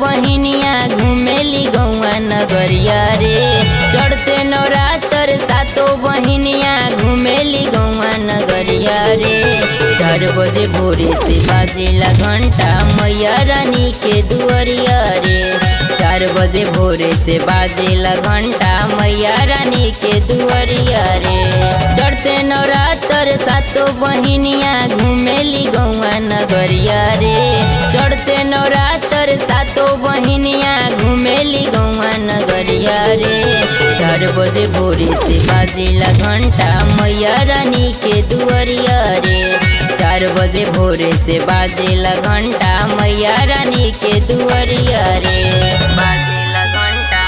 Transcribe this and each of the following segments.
बहिनिया घुमेली गौआ नगरिया रे। चढ़ते नवरात्र सातो बहिनिया घुमेली गौआ नगरिया रे। 4 बजे भोरे से बाजेला घंटा मैया रानी के दुआरिया रे। 4 बजे भोरे से बाजेला घंटा मैया रानी के दुआरिया रे। चढ़ते नवरात्र सातो बहिनिया घुमेली गौआ नगरिया रे। चढ़ते नवरात्र सातो बहिनिया घुमेली गौआ नगरिया रे। 4 बजे भोरे से बाजेला घंटा मैया रानी के दुआरिया रे। 4 बजे भोरे से बाजेला घंटा मैया रानी के दुआरिया रे। बाजेला घंटा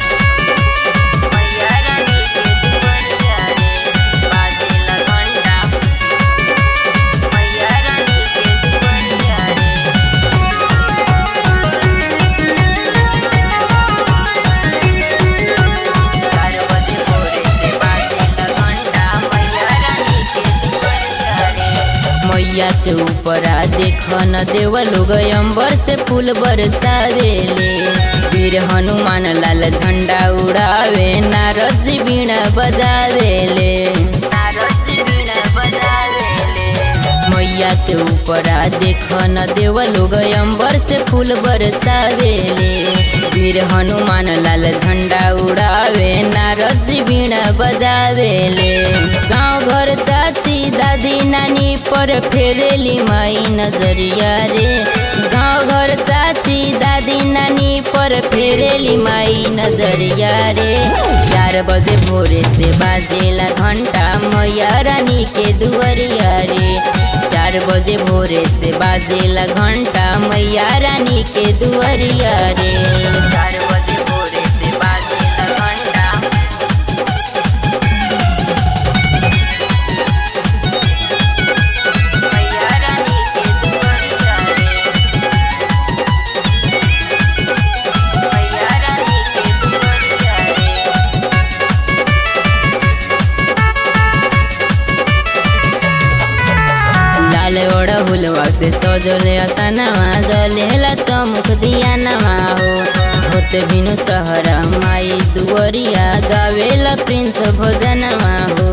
मैया रानी के दुआरिया रे। बाजेला घंटा मैया रानी के दुआरिया रे। 4 बजे भोरे से बाजेला घंटा मैया रानी के दुआरिया रे। मैया के ऊपरा देख न देव लोग अंबर से फूल बरसावेले। वीर हनुमान लाल झंडा उड़ावे नारद जी बीणा बजावेले। मैया के ऊपरा देख न देव लोग अंबर से फूल बरसावेले। वीर हनुमान लाल झंडा उड़ावे नारद जी बीणा बजावेले। गाँव घर चाची दादी नानी पर फेरेली माई नजरिया रे। गाँव घर चाची दादी नानी पर फेरेली माई नजरिया रे। 4 बजे भोरे से बाजेला घंटा मैया रानी के दुआरिया रे। 4 बजे भोरे से बाजेला घंटा मैया रानी के दुआरिया रे। 4 बजे भोरे से बाजेला घंटा मैया रानी के दुआरिया रे। मैया रानी के दुआरिया रे। लाल ओढ़हुलवा से सजले असनवा जलेला चमक दिया नमा हो। होते बिनु सहरा माई दुआरिया गावेला प्रिंस भोजनमा हो।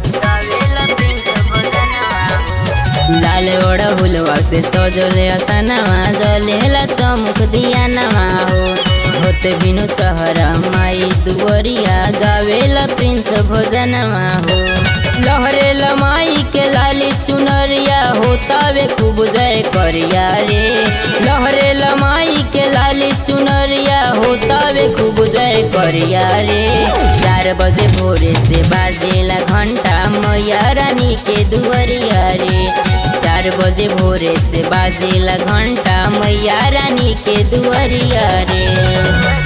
लाल ओढ़हुलवा से सजले असनवा जलेला चमक दिया नमा हो। होते बिनु सहरा माई दुआरिया गावेला प्रिंस भोजनमा हो। लहरे लमाई के लाली चुनरिया होतावे खूब जय करिया रे। लहरे लमाई के लाली चुनरिया होतावे खूब जय करिया रे। 4 बजे भोरे से बाजेला घंटा मैया रानी के दुआरिया रे। 4 बजे भोरे से बाजेला घंटा मैया रानी के दुआरिया रे।